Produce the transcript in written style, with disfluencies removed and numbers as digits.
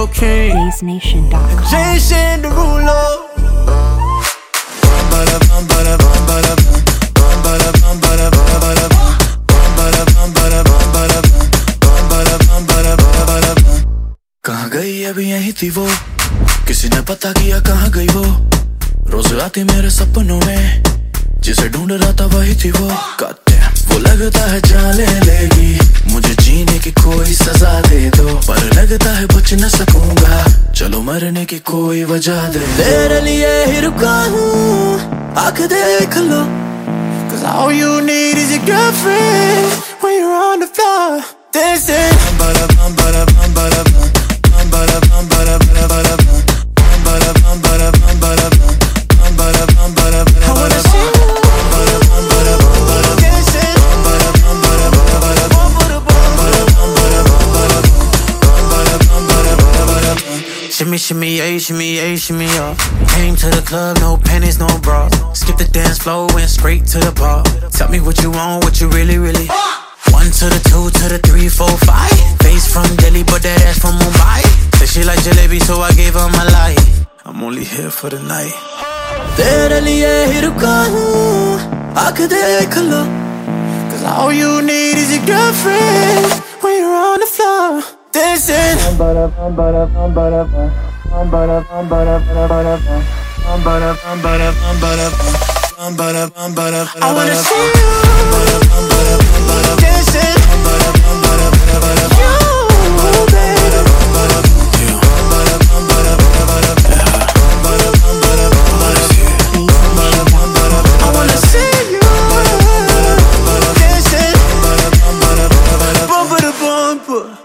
Disco King, BassNation.com. Jason Derulo. कहाँ गई अभी यहीं थी वो, किसी ने पता किया कहाँ गई वो। रोज आती मेरे सपनों में, जिसे ढूंढ रहा था वही थी वो। वो लगता है जान ले लेगी, मुझे जीने की कोई सजा दे दो। पर लगता है बच न सकूंगा, चलो मरने की कोई वजह दे। तेरे लिए ही रुका हूँ, आँख देख लो, 'cause all you need is your girlfriend when you're on the floor. This is shimmy, shimmy, yeah, shimmy, yeah, shimmy, yeah. Came to the club, no panties, no bra. Skip the dance floor, went straight to the bar. Tell me what you want, what you really, really. 1 to the 2 to the 3, 4, 5. Face from Delhi, but that ass from Mumbai. Said she like jalebi, so I gave her my life. I'm only here for the night. तेरे लिए ही रुका हूँ, आँख देख लो, 'cause all you need is your girlfriend when you're on the floor. This is I wanna see you dancing. You, baby. I wanna see you dancing. Bumper to bumper.